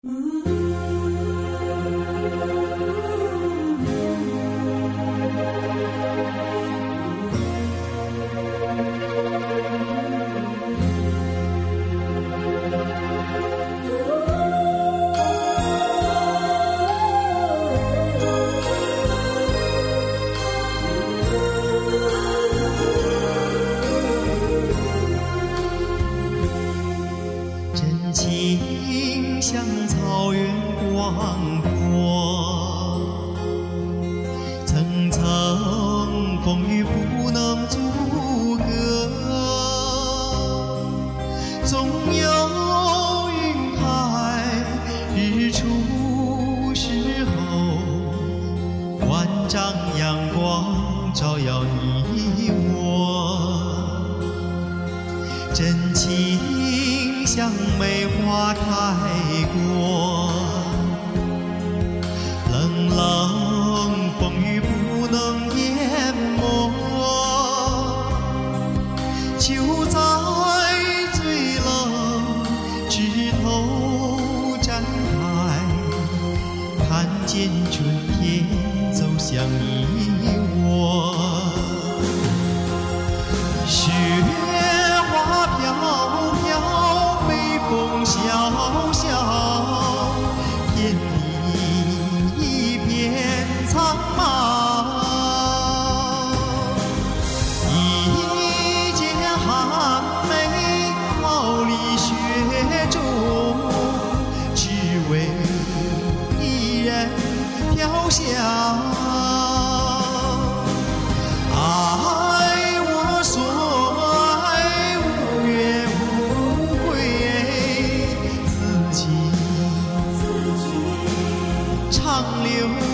真情像草原广阔，层层风雨不能阻隔，总有云海日出时候，万丈阳光照耀你我。真情像梅花开过，冷冷风雨不能淹没。就在最冷枝头展开，看见春天走向你我。雪花飘飘，北风萧萧，天地一片苍茫。一剪寒梅逃离雪中，只为一人飘香。长流。